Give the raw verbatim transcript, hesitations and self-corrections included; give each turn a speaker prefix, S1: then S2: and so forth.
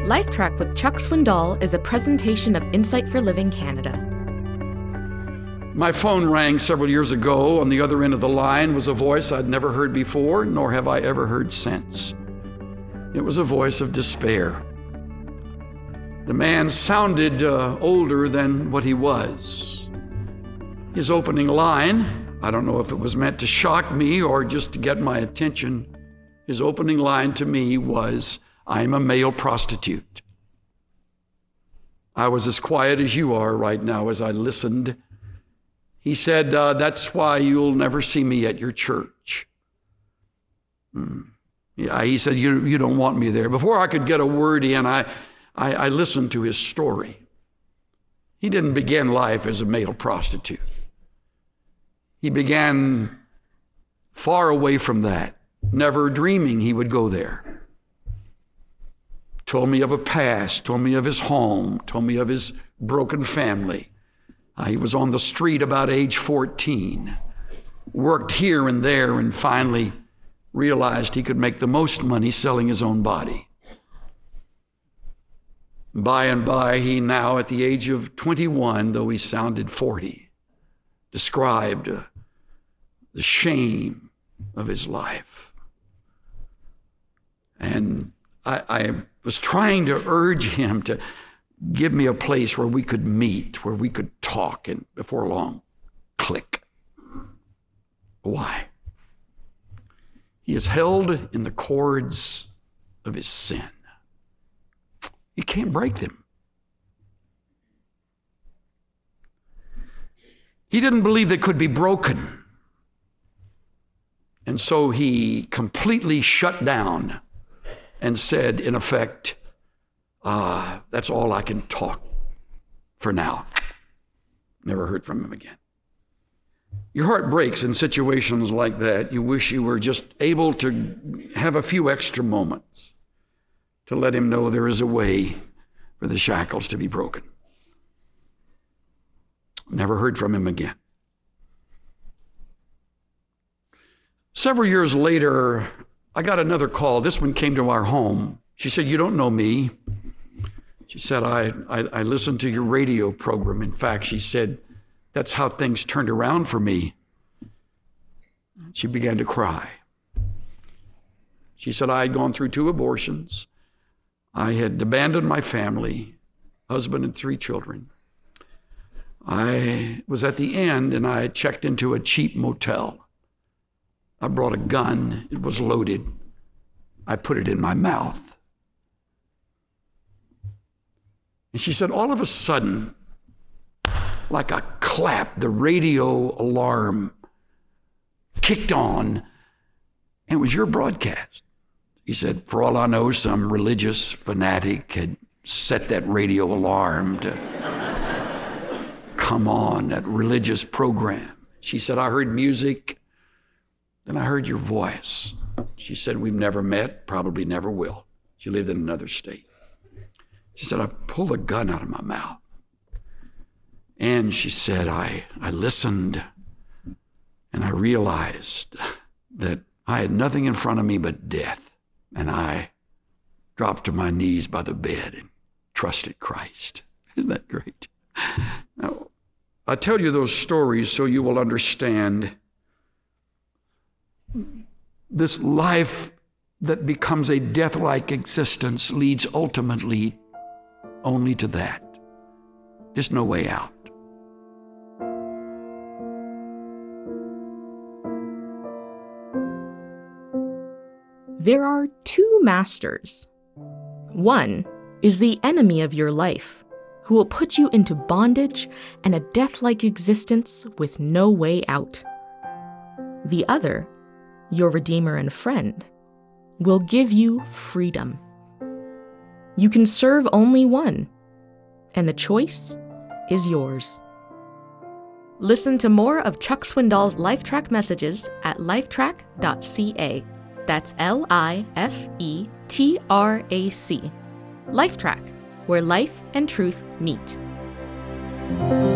S1: LifeTrack with Chuck Swindoll is a presentation of Insight for Living Canada.
S2: My phone rang several years ago. On the other end of the line was a voice I'd never heard before, nor have I ever heard since. It was a voice of despair. The man sounded uh, older than what he was. His opening line, I don't know if it was meant to shock me or just to get my attention, his opening line to me was, "I'm a male prostitute." I was as quiet as you are right now as I listened. He said, uh, "That's why you'll never see me at your church." Hmm. Yeah, he said, you, you don't want me there. Before I could get a word in, I, I, I listened to his story. He didn't begin life as a male prostitute. He began far away from that, never dreaming he would go there. Told me of a past, told me of his home, told me of his broken family. Uh, he was on the street about age fourteen, worked here and there, and finally realized he could make the most money selling his own body. By and by, he now, at the age of twenty-one, though he sounded forty, described uh, the shame of his life. And I, I was trying to urge him to give me a place where we could meet, where we could talk, and before long, click. Why? He is held in the cords of his sin. He can't break them. He didn't believe they could be broken. And so he completely shut down and said, in effect, uh, that's all I can talk for now. Never heard from him again. Your heart breaks in situations like that. You wish you were just able to have a few extra moments to let him know there is a way for the shackles to be broken. Never heard from him again. Several years later, I got another call. This one came to our home. She said, "You don't know me." She said, I, I, I listened to your radio program. In fact, she said, that's how things turned around for me. She began to cry. She said, I had gone through two abortions. I had abandoned my family, husband and three children. I was at the end and I checked into a cheap motel. I brought a gun. It was loaded. I put it in my mouth. And she said, all of a sudden, like a clap, the radio alarm kicked on, and it was your broadcast. He said, for all I know, some religious fanatic had set that radio alarm to come on, that religious program. She said, I heard music, then I heard your voice. She said, we've never met, probably never will. She lived in another state. She said, I pulled a gun out of my mouth. And she said, I, I listened and I realized that I had nothing in front of me but death. And I dropped to my knees by the bed and trusted Christ. Isn't that great? Now, I tell you those stories so you will understand this life that becomes a death-like existence leads ultimately only to that. There's no way out.
S1: There are two masters. One is the enemy of your life, who will put you into bondage and a death-like existence with no way out. The other, your Redeemer and friend, will give you freedom. You can serve only one, and the choice is yours. Listen to more of Chuck Swindoll's LifeTrack messages at lifetrack dot c a. That's L I F E T R A C. LifeTrack, where life and truth meet.